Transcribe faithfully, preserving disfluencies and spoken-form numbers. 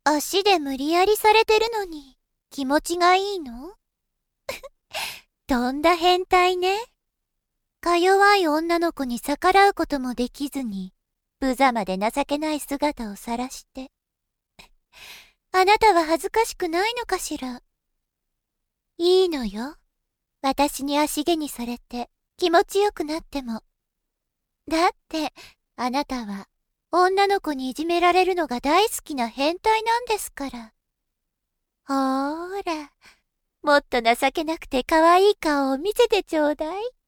足で無理やりされてるのに気持ちがいいの？とんだ変態ね。か弱い女の子に逆らうこともできずに、無様で情けない姿を晒して。あなたは恥ずかしくないのかしら？いいのよ。私に足毛にされて気持ちよくなっても。だって、あなたは女の子にいじめられるのが大好きな変態なんですから。ほーら、もっと情けなくて可愛い顔を見せてちょうだい。